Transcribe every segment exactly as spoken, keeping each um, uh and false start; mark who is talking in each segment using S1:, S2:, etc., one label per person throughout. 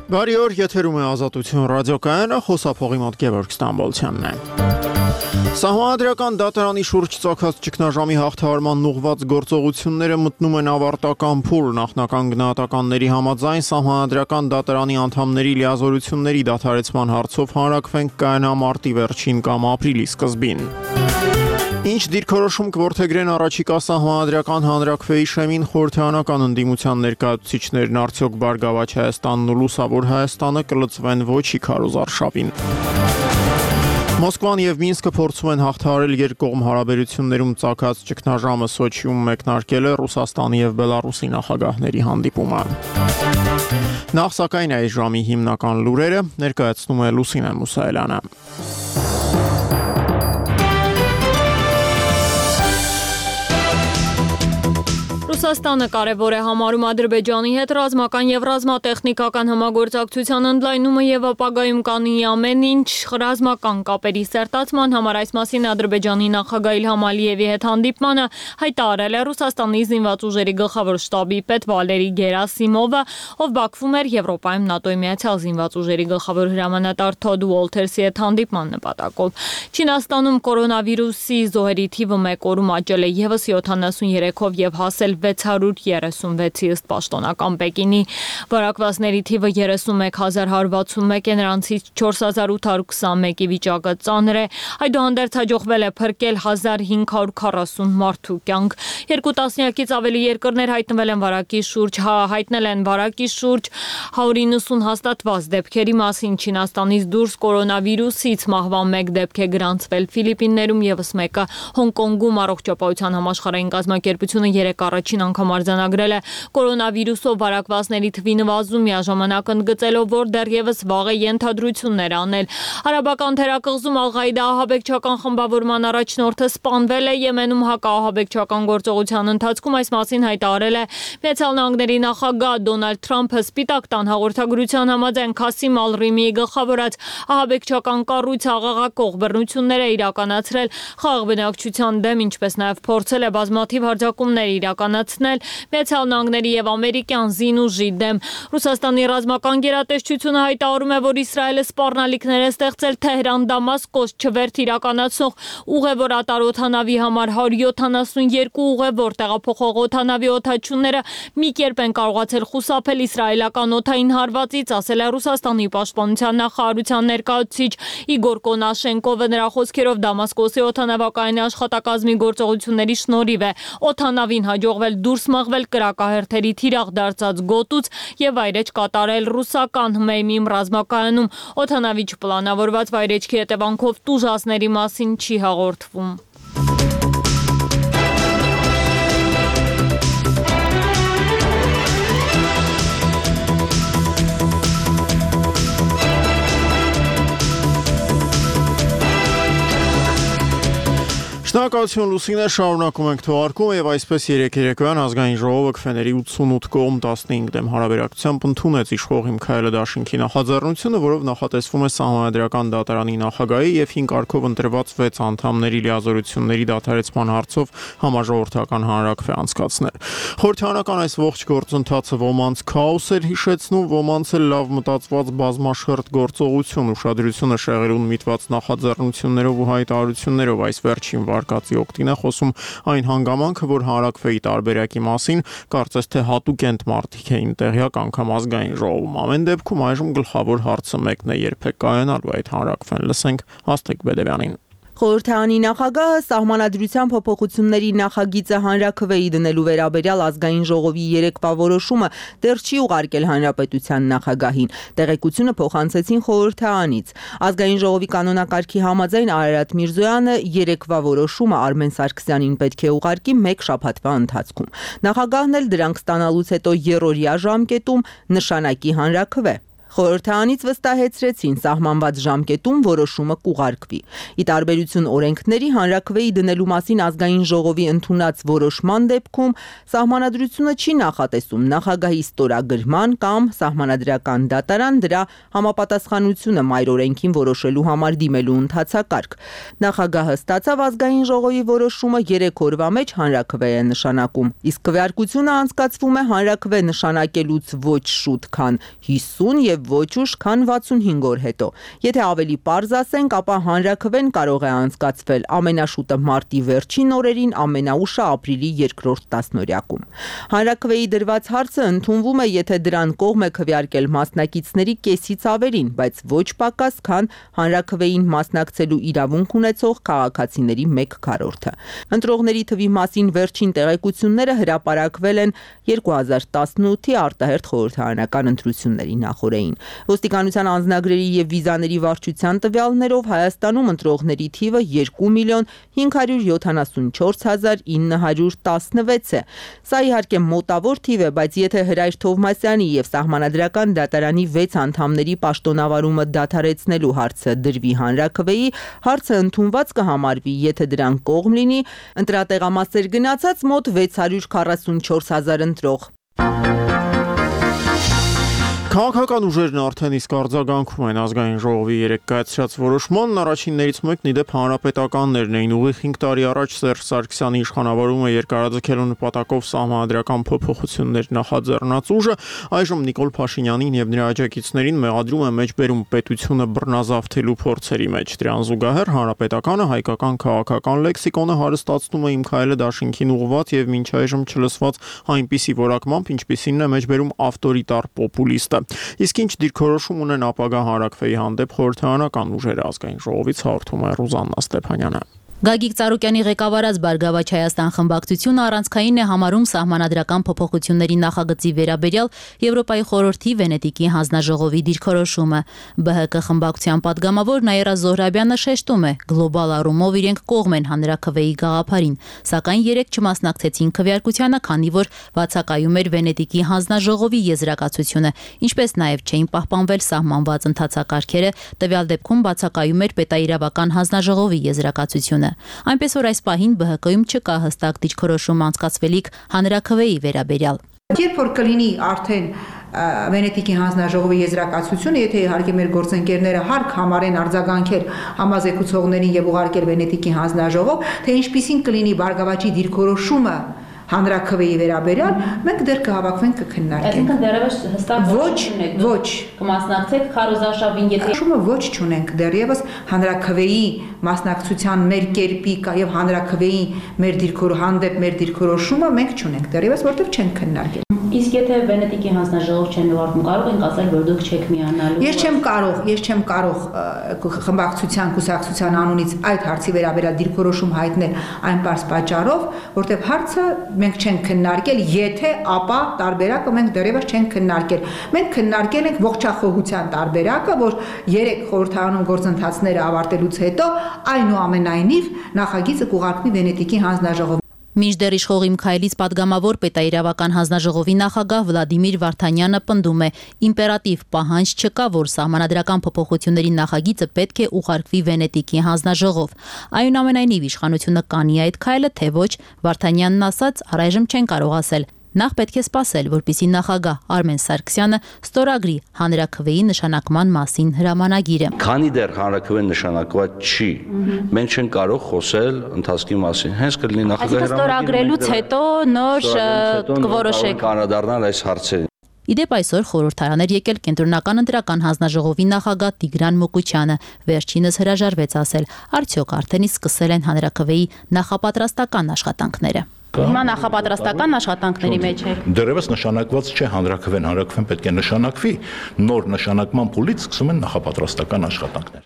S1: Բարի օր, եթերում է Ազատություն ռադիոկայանը, խոսափողի մոտ Գևորգ Ստամբոլցյանն է։ Սահմանադրական դատարանի շուրջ ծագած ճգնաժամի հաղթահարման ուղղված գործողությունները մտնում են ավարտական փուլ։ Նախնական գնահատականների համաձայն Սահմանադրական դատարանի անդամների լիազորությունների դադարեցման հարցով հանրակրվեն կայանա մարտի վերջին կամ ապրիլի սկզբին։ Ինչ դիրքորոշում կորդեգրեն առաջիկա Սահմանադրական հանրաքվեի շեմին խորհրդարանական ընդդիմության ներկայացուցիչներն արդյոք Բարգավաճ Հայաստանն ու Լուսավոր Հայաստանը կլծվեն ոչի քարոզարշավին։ Մոսկվան եւ Մինսկը փորձում են հաղթահարել երկկողմ հարաբերություններում ծագած ճգնաժամը Սոչիում մեկնարկել է Ռուսաստանի եւ Բելարուսի նախագահների հանդիպումը։ Նախ սակայն այս ժամի հիմնական լուրերը ներկայացնում է Լուսինե Մուսայելյանը։
S2: Ռուսաստանը կարևոր է համարում Ադրբեջանի հետ ռազմական եւ ռազմատեխնիկական համագործակցության ընդլայնումը եւ ապագայում կանի ամեն ինչ ռազմական կապերի սերտացման համար։ Այս մասին Ադրբեջանի նախագահ Իլհամ Ալիևի հետ հանդիպմանը հայտարարել է Ռուսաստանի զինված ուժերի գլխավոր շտաբի պետ Վալերի Գերասիմովը, ով Բաքվում էր Եվրոպայում ՆԱՏՕ-ի միացյալ զինված ուժերի գլխավոր հրամանատար Թոդ Ուոլթերսի հետ հանդիպման նպատակով։ Չինաստանում կորոնավիրուսի զոհերի թիվը մեկ օրում աճել է եւս յոթանասուններեքով եւ հասել վեց հարյուր երեսունվեցի ըստ պաշտոնական Պեկինի։ Վարակվածների թիվը երեսունմեկ հազար հարյուր վաթսունմեկ է, նրանցից չորս հազար ութ հարյուր քսանմեկի վիճակը ծանր է։ Այդուհանդերձ հաջողվել է փրկել հազար հինգ հարյուր քառասուն մարդու կյանք։ Երկու տասնյակից ավելի երկրներ հայտնվել են վարակի շուրջ, հա, հայտնել են վարակի շուրջ հարյուր իննսուն հաստատված դեպքերի մասին։ Չինաստանից դուրս կորոնավիրուսից մահվան մեկ դեպք է գրանցվել Ֆիլիպիններում, եւս մեկը Հոնկոնգում։ Առողջապահության համաշխարհային կազմակերպությունը երեք առաջին անգամ արձանագրել է կորոնավիրուսով վարակվածների թվի նվազում, միաժամանակ ընդգծելով, որ դեռևս վաղ է ենթադրություններ անել։ Արաբական թերակղզում Ալ-Ղաիդա ահաբեկչական խմբավորման առաջնորդը սպանվել է Եմենում հակաահաբեկչական գործողության ընթացքում։ Այս մասին հայտարարել է Միացյալ Նահանգների նախագահ Դոնալդ Թրամփը։ Սպիտակ տան հաղորդագրության համաձայն Քասիմ Ալ-Ռիմիի գլխավորած ահաբեկչական կառույցը աղաղակող բռնություններ է իրականացրել խաղաղ բնակչության դեմ, ինչպես նաև փորձել է բազմաթիվ հարձակումներ իրականացնել Միացյալ Նահանգների եւ ամերիկյան զինուժի դեմ։ Ռուսաստանի ռազմական գերատեսչությունը հայտարարում է, որ Իսրայելը սպառնալիքներ է ստեղծել Թեհրան-Դամասկոս չվերթ իրականացնող ուղևոր ատարօդանավի համար հարյուր յոթանասունյոթ ուղևոր տեղափոխող օդանավի օդաչուները մի կերպ են կարողացել խուսափել իսրայելական օդային հարվածից, ասել է Ռուսաստանի պաշտպանության նախարարության ներկայացուցիչ Իգոր Կոնաշենկովը։ Նրա խոսքերով Դամասկոսի օդանավակայանի աշխատակազմի գործողությունների շնորհիվ է օդանավին հաջողվել դուրս մղվել կրակահերթերի թիրախ դարձած գոտուց եւ վայրեջ կատարել ռուսական Հմեյմիմ ռազմակայանում։ Օդանավի չպլանավորված վայրեջքի հետևանքով տուժածների մասին չի հաղորդվում։
S1: Շնորհակալություն Լուսինե, շարունակում ենք թողարկումը եւ այսպես երեք երեկոյան ազգային ժողովը քվեների ութսունութ կողմ տասնհինգ դեմ հարաբերակցությամբ ընդունեց իշխող Միքայել Դաշինքի նախաձեռնությունը, որով նախատեսվում է Սահմանադրական դատարանի նախագահի եւ հինգ կարգով ընտրված վեց անդամների լիազորությունների դադարեցման հարցով համաժողովրդական հանրակրվե անցկացնել։ Խորհրդարանական այս ողջ գործընթացը ոմանց քաոս էր հիշեցնում, ոմանց էլ լավ մտածված բազմաշերտ գործողություն, ուշադրությունը շեղերուն միտված նախաձեռնություններով ու հայտարարություններով այս վերջին վարկածի օգտին է խոսում այն հանգամանքը, որ հանրակրվեի տարբերակի մասին կարծես թե հատուկ են մարդիկ էին տեղյակ անգամ ազգային ժողովում։ Ամեն դեպքում այժմ գլխավոր հարցը մեկն է՝ երբ է կայանալու այդ հանրակրվեն։ Լսենք Աստղիկ Բեդևյանին։
S3: Խորհրդարանի նախագահը Սահմանադրության փոփոխությունների նախագիծը հանրաքվեի դնելու վերաբերյալ ազգային ժողովի երեկվա որոշումը դեռ չի ուղարկել հանրապետության նախագահին։ Տեղեկությունը փոխանցեցին խորհրդարանից։ Ազգային ժողովի կանոնակարգի համաձայն Արարատ Միրզոյանը երեկվա որոշումը Արմեն Սարգսյանին պետք է ուղարկի մեկ շաբաթվա ընթացքում։ Նախագահն էլ դրանք ստանալուց հետո երրորդյա ժամկետում նշանակի հանրաքվե։ Խորհրդարանից վստահեցրեցին սահմանված ժամկետում որոշումը կուղարկվի։ Ի տարբերություն օրենքների հանրաքվեի դնելու մասին ազգային ժողովի ընդունած որոշման դեպքում սահմանադրությունը չի նախատեսում նախագահի ստորագրման կամ սահմանադրական դատարան դրա համապատասխանությունը մայր օրենքին որոշելու համար դիմելու ընթացակարգ։ Նախագահը ստացավ ազգային ժողովի որոշումը երեք օրվա մեջ հանրաքվե է նշանակում, իսկ քվեարկությունը անցկացվում է հանրաքվե նշանակելուց ոչ շուտ, քան հիսուն եւ եւ ոչ ուշ, քան վաթսունհինգ օր հետո։ Եթե ավելի պարզ ասենք, ապա հանրաքվեն կարող է անցկացվել ամենաշուտը մարտի վերջին օրերին, ամենաուշը ապրիլի երկրորդ տասնօրյակում։ Հանրաքվեի դրված հարցը ընդունվում է, եթե դրան կողմ է քվեարկել մասնակիցների կեսից ավելին, բայց ոչ պակաս, քան հանրաքվեին մասնակցելու իրավունք ունեցող քաղաքացիների մեկ քառորդը։ Ընտրողների թվի մասին վերջին տեղեկությունները հրապարակվել են երկու հազար տասնութի արտահերթ խորհրդարանական ընտրությունների նախօրեին։ Ոստիկանության անձնագրերի եւ վիզաների վարչության տվյալներով Հայաստանում ընտրողների թիվը երկու միլիոն հինգ հարյուր յոթանասունչորս հազար ինը հարյուր տասնվեց է։ Սա իհարկե մոտավոր թիվ է, բայց եթե Հրայր Թովմասյանի եւ Սահմանադրական դատարանի վեց անդամների պաշտոնավարումը դադարեցնելու հարցը դրվի հանրաքվեի, հարցը ընդունված կհամարվի, եթե դրան կողմ լինի ընտրատեղամասեր գնացած մոտ վեց հարյուր քառասունչորս հազար ընտրող։
S1: Քաղաքական ուժերն արդեն իսկ արձագանքում են ազգային ժողովի երեկ կայացրած որոշմանն, առաջիններից մեկն իդեպ հանրապետականներն էին։ Ուղիղ հինգ տարի առաջ Սերժ Սարգսյանի իշխանավորումը երկարաձգելու նպատակով սահմանադրական փոփոխություններ նախաձեռնած ուժը այժմ Նիկոլ Փաշինյանին եւ նրա աջակիցներին մեղադրում է մեջբերում պետությունը բռնազավթելու փորձերի մեջ։ Դրան զուգահեռ հանրապետականը հայկական քաղաքական լեքսիկոնը հարստացնում է Իմ քայլը դաշինքին ուղղված եւ մինչ այժմ չլսված այնպիսի որակմամբ, ինչպիսին է մեջբերում ավտորիտար պոպուլիստը։ Իսկ ինչ դիրքորոշում ունեն ապագա հանրաքվեի հանդեպ խորհրդարանական ուժերը, ազգային ժողովից հաղորդում է Ռուզաննա Ստեփանյանը։
S4: Գագիկ Ծառուկյանի ղեկավարած Բարգավաճ Հայաստան խմբակցությունը առանցքային է համարում սահմանադրական փոփոխությունների նախագծի վերաբերյալ Եվրոպայի խորհրդի Վենետիկի հանձնաժողովի դիրքորոշումը։ Բ Հ Կ խմբակցության падգամավոր Նաիրա Զոհրաբյանը շեշտում է, գլոբալ առումով իրենք կողմ են հանրաքվեի գաղափարին, սակայն երեք չմասնակցեցին քվեարկությանը, քանի որ բացակայում էր Վենետիկի հանձնաժողովի եզրակացությունը, ինչպես նաև չէին պահպանվել սահմանված ընթացակարգերը, տվյալ դեպքում բացակայում էր պետաիրավական հանձնաժողովի եզրակացությունը։ Այնպես որ այս պահին Բ Հ Կ-ում չկա հստակ դիրքորոշում անցկացվելիք հանրաքվեի վերաբերյալ։
S5: Երբ որ կլինի արդեն Վենետիկի հանձնաժողովի եզրակացությունը, եթե իհարկե մեր գործընկերները հարկ համարեն արձագանքել համազեկուցողներին եւ ուղարկել Վենետիկի հանձնաժողով, թե ինչպիսին կլինի Բարգավաճի դիրքորոշումը հանրաքվեի վերաբերյալ, մենք դեռ կհավաքվենք կքննարկենք։
S4: Այսինքն դեռևս հստակ
S5: ոչ, ոչ
S4: կմասնակցեք քարոզարշավին, եթե
S5: շումը ոչ չունենք դեռևս հանրաքվեի մասնակցության մեր կերպի եւ հանրաքվեի մեր դիրքորոշ հանդեպ մեր դիրքորոշումը մենք չունենք դեռևս, որտեղ չենք քննարկել։
S4: Իսկ եթե Վենետիկի հանձնաժողով չեն ուղարկում, կարող ենք ասել, որ դուք չեք միանալու։
S5: Ես չեմ կարող, ես չեմ կարող խմբակցության կուսակցության անունից այդ հարցի վերաբերյալ դիրքորոշում հայտնել այն պարզ պատճառով, որտեղ հարցը մենք չենք քննարկել, եթե ապա տարբերակը մենք դեռևս չենք քննարկել։ Մենք քննարկել ենք ողջախոհության տարբերակը, որ երեք խորհրդարանում գործընթացները ավարտելուց հետո այնուամենայնիվ նախագիծը կուղարկվի Վենետիկի հանձնաժողով։
S4: Մինչդեռ իշխող Իմ քայլից падգամավոր պետաիրավական հանձնաժողովի նախագահ Վլադիմիր Վարդանյանը պնդում է, իմպերատիվ պահանջ չկա, որ սահմանադրական փոփոխությունների նախագիծը պետք է ուղարկվի Վենետիկի հանձնաժողով։ Այնուամենայնիվ իշխանությունը կանի այդ քայլը, թե ոչ, Վարդանյանն ասաց, առայժմ չեն կարող ասել։ Նախ պետք է սպասել, որպեսզի նախագահ Արմեն Սարգսյանը ստորագրի հանրաքվեի նշանակման մասին հրամանագիրը։
S6: Քանի դեռ հանրաքվեն նշանակված չի, մենք չենք կարող խոսել ընթացքի մասին։ Հենց կլինի նախագահի
S4: ստորագրելուց հետո նոր կորոշեք
S6: անդրադառնալ այս հարցերին։
S4: Իդեպ այսօր խորհրդարան էր եկել Կենտրոնական ընտրական հանձնաժողովի նախագահ Տիգրան Մոկուչյանը, վերջինս հրաժարվեց ասել, արդյոք արդեն իսկ սկսել են հանրաքվեի նախապատրաստական աշխատանքները։ Հիմա նախապատրաստական աշխատանքների մեջ եք։
S7: Դեռևս նշանակված չէ հանրաքվեն, հանրաքվեն պետք է նշանակվի, նոր նշանակման փուլից սկսում են նախապատրաստական աշխատանքներ։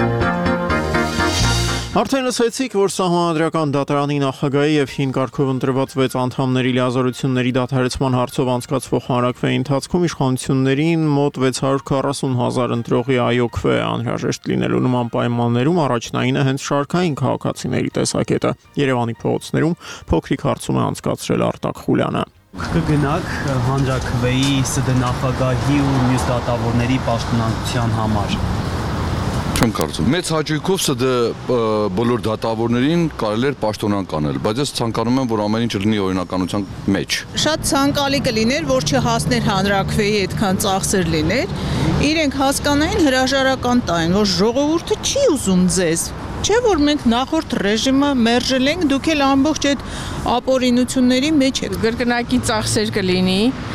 S1: Արդեն լսեցիք, որ Սահմանադրական դատարանի նախագահի եւ հին կարգով ընտրված վեց անդամների լիազորությունների դադարեցման հարցով անցկացվող հանրաքվեի ընթացքում իշխանություններին մոտ վեց հարյուր քառասուն հազար ընտրողի այո քվե անհրաժեշտ լինելու նման պայմաններում առաջնայինը հենց շարքային քաղաքացիների տեսակետը։ Երևանի փողոցներում փոքրիկ հարցում է անցկացրել Արտակ Խուլյանը։
S8: Կգնաք հանրաքվեի ՍԴ նախագահի ու մյուս դատավորների պաշտոնանկության համար։
S9: Չեմ կարծում։ Մեծ հաճույքով ՍԴ բոլոր դատավորներին կարելի էր պաշտոնանկ անել, բայց ես ցանկանում եմ, որ ամեն ինչ լինի օրինականության մեջ։
S10: Շատ ցանկալի կլիներ, որ չհասներ հանրաքվեի այդքան ծախսեր լիներ, իրենք հասկանային հրաժարական տային, որ ժողովուրդը չի ուզում ձեզ։ Չէ՞ որ մենք նախորդ ռեժիմը մերժել ենք, դուք էլ ամբողջ այդ ապօրինությունների մեջ եք։
S11: Գրկնակի ծախսեր կլինի,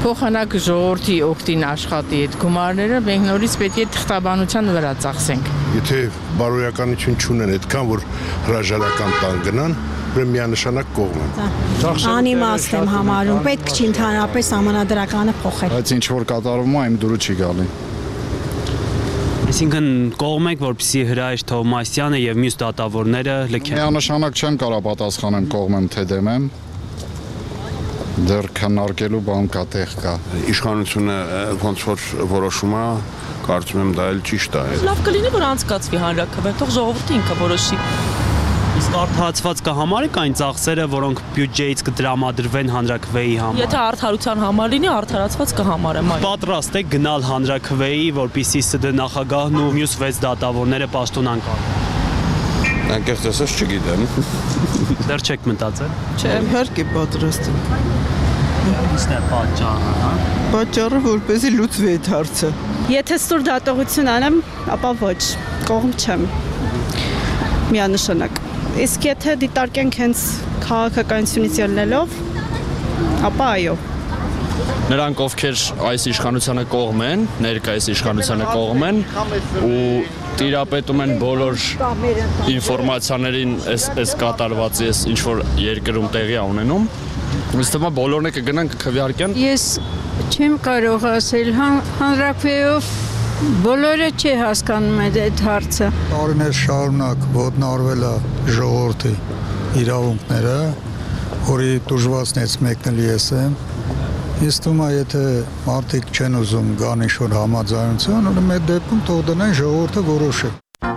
S11: Փոխանակ ժողովրդի օգտին աշխատի այդ գումարները, մենք նորից պետք է թղթաբանության վրա ծախսենք։
S12: Եթե բարոյականություն չունեն այդքան, որ հրաժարական տան գնան, ուրեմն միանշանակ կողմ են։
S13: Անիմաստ եմ համարում, պետք չի ընդհանրապես համանadrականը փոխել։
S14: Բայց ինչ որ կատարվում է, իմ դուրը չի գալի։
S8: Այսինքն կողմ եք, որպեսզի Հրայր Թովմասյանը եւ մյուս դատավորները լքեն։
S14: Միանշանակ չեմ կարող պատասխանեմ կողմ եմ թե դեմ եմ։ Դեռ քննարկելու բան կա, տեղ կա։
S15: Իշխանությունը ոնց որ որոշում է, կարծում եմ դա էլ ճիշտ է։
S16: Լավ կլինի, որ անցկացվի հանրաքվե, թող ժողովուրդը ինքը որոշի։
S8: Իսկ արդարացված կհամարեք այն ծախսերը, որոնք բյուջեից կդրամադրվեն հանրաքվեի համար։
S16: Եթե արդարության համար լինի, արդարացված կհամարեմ այն։
S8: Պատրաստ եք գնալ հանրաքվեի, որպեսզի ՍԴ նախագահն ու մյուս վեց դատավորները պաշտոնան կազմեն։
S15: Անկեղծ ասած չգիտեմ։
S8: Դեռ չեք մտածել։
S10: Չէ, իհարկե պատրաստ եմ։
S8: Ինչ է պատճառը, հա։
S10: Պատճառը որպեսզի լուծվի այդ հարցը։
S13: Եթե ստուր դատողություն անեմ, ապա ոչ, կողմ չեմ։ Միանշանակ։ Իսկ եթե դիտարկենք հենց քաղաքականությունից ելնելով, ապա այո։
S17: Նրանք ովքեր այս իշխանությանը կողմ են, ներկայիս իշխանությանը կողմ են ու տիրապետում են բոլոր ինֆորմացիաներին այս կատարվածի, այս ինչ որ երկրում տեղի է ունենում, ըստ ումա բոլորն է կգնան կքվեարկեն։
S18: Ես չեմ կարող ասել հանրաքվեով բոլորը չի հասկանում այդ հարցը։
S19: Տարիներ շարունակ ոտնարվել է ժողովրդի իրավունքները, որի դժվարությունից մեկն էլ ես եմ։ Ես թվում է, եթե մարդիկ չեն ուզում գան ինչ-որ համաձայնություն, ուրեմն այդ դեպքում թող դնեն ժողովուրդը որոշի։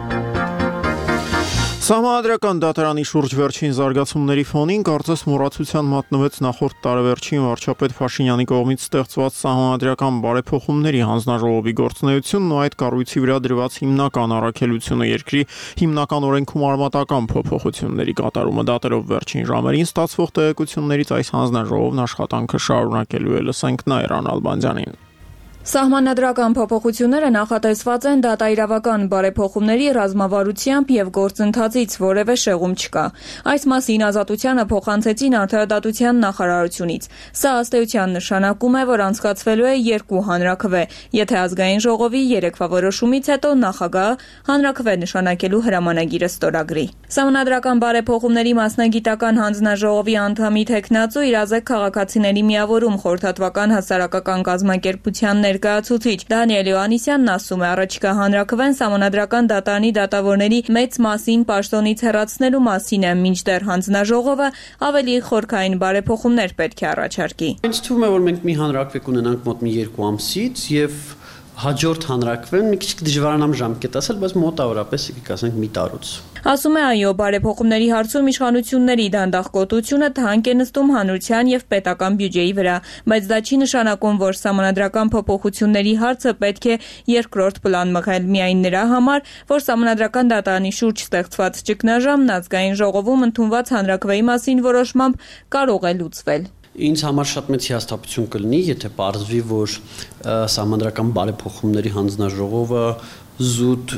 S1: Սահմանադրական դատարանի շուրջ վերջին զարգացումների ֆոնին կարծես մոռացության մատնվեց նախորդ տարեվերջին վարչապետ Փաշինյանի կողմից ստեղծված սահմանադրական բարեփոխումների հանձնաժողովի գործունեությունն ու այդ կառույցի վրա դրված հիմնական առաքելությունը երկրի հիմնական օրենքում արմատական փոփոխությունների կատարումը դատելով վերջին ժամերին ստացվող տեղեկություններից այս հանձնաժողովն աշխատանքը շարունակելու է, լսենք Նաիրան Ալբանդյանին։
S20: Սահմանադրական փոփոխությունները նախատեսված են դատաիրավական բարեփոխումների ռազմավարությամբ եւ գործընթացից որևէ շեղում չկա։ Այս մասին ազատությանը փոխանցեցին արդարադատության նախարարությունից։ Սա ըստ էության նշանակում է, որ անցկացվելու է երկու հանրաքվե, եթե ազգային ժողովի երեկվա որոշումից հետո նախագահը հանրաքվե նշանակելու հրամանագիրը ստորագրի։ Սահմանադրական բարեփոխումների մասնագիտական հանձնաժողովի անդամի թեկնածու Իրազեկ քաղաքացիների միավորում խորհրդատվական հասարակական կազմակերպության ներկայացուցիչ Դանիել Յոհաննիսյանն ասում է, առաջիկա հանրաքվեն սահմանադրական դատարանի դատավորների մեծ մասին պաշտոնից հեռացնելու մասին է, մինչդեռ հանձնաժողովը ավելի խորքային բարեփոխումներ պետք է առաջարկի։
S8: Ինձ թվում է, որ մենք մի հանրաքվե կունենանք մոտ մի երկու ամսից եւ հաջորդ հանրաքվեն մի քիչ դժվարանամ ժամկետ ասել, բայց մոտավորապես եկեք ասենք մի տարուց։
S20: Ասում է, այո, բարեփոխումների հարցում իշխանությունների դանդաղկոտությունը թանկ է նստում հանրության եւ պետական բյուջեի վրա, բայց դա չի նշանակում, որ սահմանադրական փոփոխությունների հարցը պետք է երկրորդ պլան մղել միայն նրա համար, որ սահմանադրական դատարանի շուրջ ստեղծված ճգնաժամն ազգային ժողովում ընդունված հանրաքվեի մասին որոշմամբ կարող է լուծվել։
S8: Ինձ համար շատ մեծ հիասթափություն կլինի, եթե պարզվի, որ սահմանադրական բարեփոխումների հանձնաժողովը զուտ,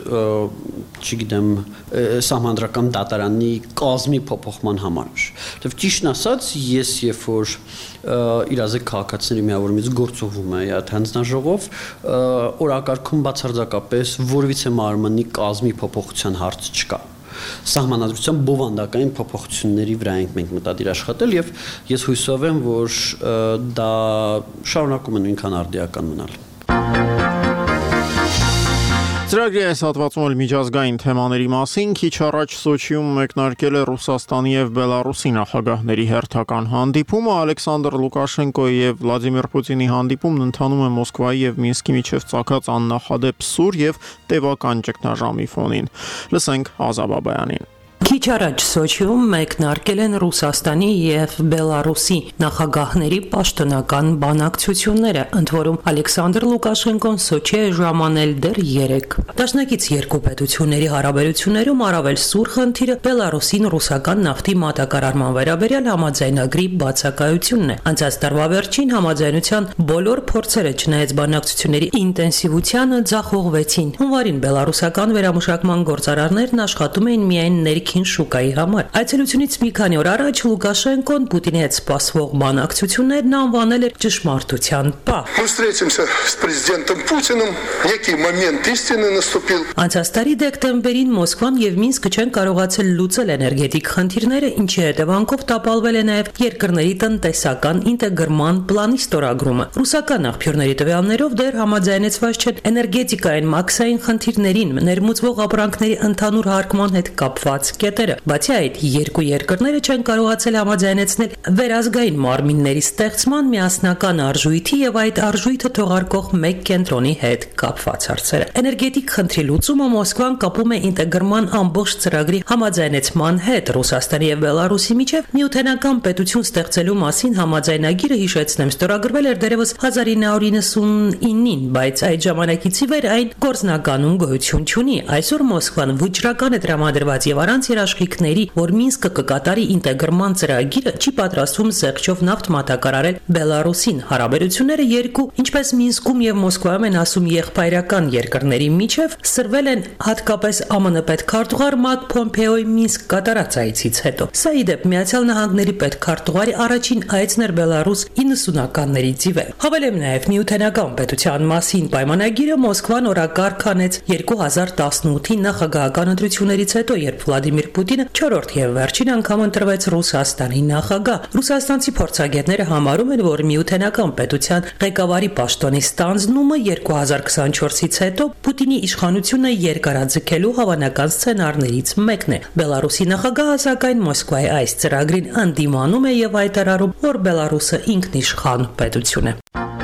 S8: չգիտեմ, սահմանադրական դատարանի կազմի փոփոխման համար։ Եվ ճիշտն ասած, ես երբ որ Իրազեկ քաղաքացիների միավորումից գործողվում է այդ հանձնաժողով, օրակարգում բացարձակապես որևիցե մարմնի կազմի փոփոխության հարց չկա։ Սահմանադրության բովանդակային փոփոխությունների վրա ենք մենք մտադիր աշխատել եւ ես հույսով եմ, որ դա շարունակում է նույնքան արդիական մնալ։
S1: Ծրագրի այս հատվածում էլ միջազգային թեմաների մասին քիչ առաջ Սոչիում մեկնարկել է Ռուսաստանի եւ Բելարուսի նախագահների հերթական հանդիպումը, Ալեքսանդր Լուկաշենկոյի եւ Վլադիմիր Պուտինի հանդիպումն ընթանում է Մոսկվայի եւ Մինսկի միջև ծագած աննախադեպ սուր եւ տևական ճգնաժամի ֆոնին։ Լսենք Ազա Բաբայանին։
S21: Քիչ առաջ Սոչիում մեկնարկել են Ռուսաստանի եւ Բելարուսի նախագահների պաշտոնական բանակցությունները, ընդ որում Ալեքսանդր Լուկաշենկոն Սոչի է ժամանել դեռ երեք։ Դաշնակից երկու պետությունների հարաբերություններում առավել սուր խնդիրը Բելարուսին ռուսական նավթի մատակարարման վերաբերյալ համաձայնագրի բացակայությունն է։ Անցած տարվա վերջին համաձայնության բոլոր փորձերը չնայած բանակցությունների ինտենսիվությանը ձախողվեցին։ Հունվարին բելարուսական վերամշակման գործարարներն աշխատում էին միայն ներքին արտաքին շուկայի համար։ Այցելությունից մի քանի օր առաջ Լուկաշենկոն Պուտինի հետ սպասվող բանակցություններն անվանել էր ճշմարտության պահ։
S2: Мы встретимся с президентом Путиным, некий момент истины наступил.
S21: Անցած տարի դեկտեմբերին Մոսկվան եւ Մինսկը չեն կարողացել լուծել էներգետիկ խնդիրները, ինչի հետևանքով տապալվել է նաեւ երկրների տնտեսական ինտեգրման պլանի ստորագրումը։ Ռուսական աղբյուրների տվյալներով դեռ համաձայնեցված չեն էներգետիկային մաքսային խնդիրներին ներմուծվող ապրանքների ընդհանուր հարկման հետ կապված կետերը։ Բացի այդ, երկու երկրները չեն կարողացել համաձայնեցնել վերազգային մարմինների ստեղծման միասնական արժույթի եւ այդ արժույթը թողարկող մեկ կենտրոնի հետ կապված հարցերը։ Էներգետիկ խնդրի լուծումը Մոսկվան կապում է ինտեգրման ամբողջ ծրագրի համաձայնեցման հետ։ Ռուսաստանի եւ Բելարուսի միջև միութենական պետություն ստեղծելու մասին համաձայնագիրը, հիշեցնեմ, ստորագրվել էր դեռևս հազար ինը հարյուր իննսունինին, բայց այդ ժամանակից ի վեր այն գործնականում գոյություն չունի։ Այսօր Մոսկվան վճռական է տրամադրված եւ առանց երաշխիքների, որ Մինսկը կկատարի ինտեգրման ծրագիրը, չի պատրաստվում զեղչով նավթ մատակարարել Բելարուսին։ Հարաբերությունները երկու, ինչպես Մինսկում եւ Մոսկվայում են ասում եղբայրական երկրների միջև, սրվել են հատկապես ԱՄՆ պետքարտուղար Մայք Պոմպեոյի Մինսկ կատարած այցից հետո։ Սա ի դեպ Միացյալ Նահանգների պետքարտուղարի առաջին այցն էր Բելարուս իննսունականներից ի վեր։ Հավելեմ նաեւ միութենական պետության մասին պայմանագիրը Մոսկվան օրակարգ անեց երկու հազար տասնութի նախագահական ընտրություններից հետո, երբ Վլադիմիր Պուտինը չորրորդ եւ վերջին անգամ ընտրվեց Ռուսաստանի նախագահ։ Ռուսաստանցի փորձագետները համարում են, որ միութենական պետության ղեկավարի պաշտոնի ստանձնումը երկու հազար քսանչորսից հետո Պուտինի իշխանությունը երկարաձգելու հավանական սցենարներից մեկն է։ Բելարուսի նախագահը սակայն Մոսկվայի այս ծրագրին ընդդիմանում է եւ հայտարարում, որ Բելարուսը ինքնիշխան պետություն է։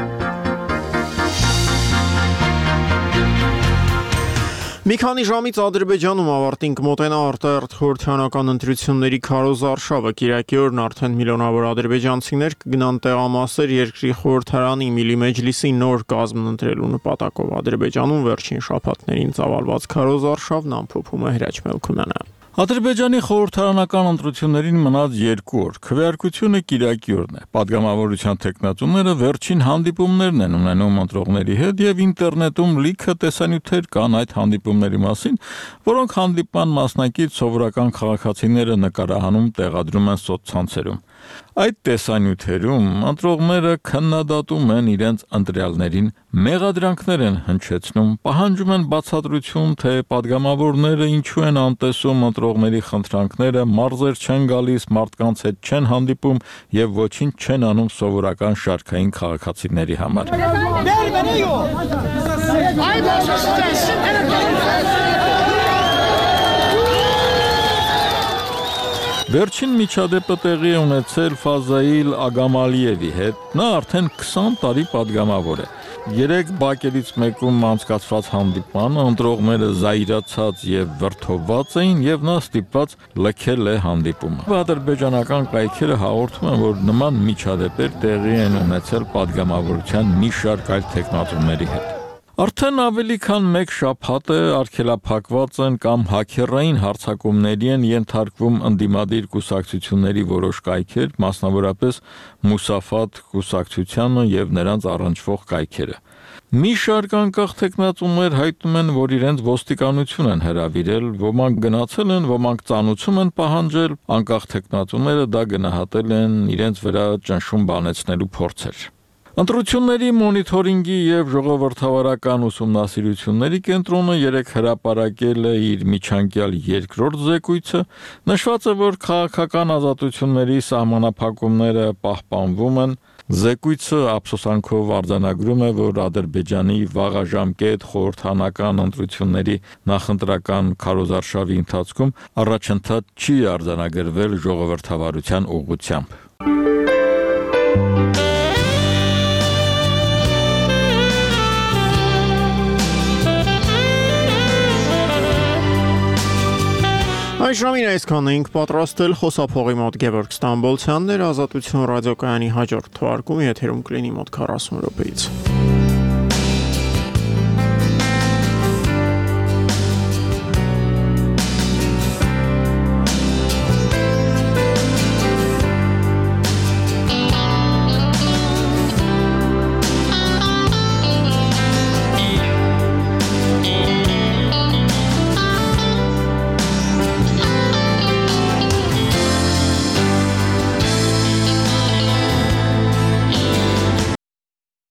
S1: Մի քանի ժամից Ադրբեջանում ավարտին կմոտենա արտահերթ խորհրդարանական ընտրությունների քարոզարշավը։ Կիրակի օրն արդեն միլիոնավոր ադրբեջանցիներ կգնան տեղամասեր երկրի խորհրդարանի Միլի Մեջլիսի նոր կազմն ընտրելու նպատակով։ Ադրբեջանում վերջին շաբաթներին ծավալված քարոզարշավն ամփոփում է Հրաչ Մելքումյանը։
S22: Ադրբեջանի խորհրդարանական ընտրություններին մնաց երկու օր։ Քվեարկությունը Կիրակի օրն է։ Պատգամավորության տեխնատուները վերջին հանդիպումներն են ունենում ընտրողների հետ եւ ինտերնետում լիքը տեսանյութեր կան այդ հանդիպումների մասին, որոնք հանդիպման մասնակից սովորական քաղաքացիները նկարահանում տեղադրում են սոցցանցերում։ Այդ տեսանյութերում ընտրողները քննադատում են իրենց ընտրյալներին, մեղադրանքներ են հնչեցնում, պահանջում են բացատրություն, թե պատգամավորները ինչու են անտեսում ընտրողների խնդրանքները, մարզեր չեն գալիս, մարդկանց հետ չեն հանդիպում եւ ոչինչ չեն անում սովորական շարքային քաղաքացիների համար։ Վերջին միջադեպը տեղի է ունեցել Ֆազայիլ Ագամալիևի հետ։ Նա արդեն քսան տարի պատգամավոր է։ Երեք բակերից մեկում անցկացված հանդիպմանը ընտրողները զայրացած եւ վրդովված էին եւ նա ստիպված լքել է հանդիպումը։ Ադրբեջանական կայքերը հաղորդում են, որ նման միջադեպեր տեղի են ունեցել պատգամավորության մի շարք այլ տեխնատուների հետ։ Արդեն ավելի քան մեկ շաբաթ է արգելափակված են կամ հաքերային հարձակումների են ենթարկվում ընդդիմադիր կուսակցությունների որոշ կայքեր, մասնավորապես Մուսաֆատ կուսակցությանը եւ նրանց առնչվող կայքերը։ Մի շարք անկախ տեխնատուներ հայտնում են, որ իրենց ոստիկանություն են հրավիրել, ոմանք գնացել են, ոմանք ծանուցում են պահանջել, անկախ տեխնատուները դա գնահատել են իրենց վրա ճնշում բանեցնելու փորձեր։ Ընտրությունների մոնիթորինգի եւ ժողովրդավարական ուսումնասիրությունների կենտրոնը երեք հրապարակել է իր միջանկյալ երկրորդ զեկույցը, նշված է, որ քաղաքական ազատությունների սահմանափակումները պահպանվում են։ Զեկույցը ափսոսանքով արձանագրում է, որ Ադրբեջանի վաղաժամկետ խորհրդարանական ընտրությունների նախընտրական քարոզարշավի ընթացքում առաջընթաց չի արձանագրվել ժողովրդավարության ուղղությամբ։
S1: Այս ժամին այսքան էինք պատրաստել, խոսափողի մոտ Գևորգ Ստամբոլցյանն էր, Ազատություն ռադիոկայանի հաջորդ թողարկումը եթերում կլինի մոտ քառասուն րոպեից։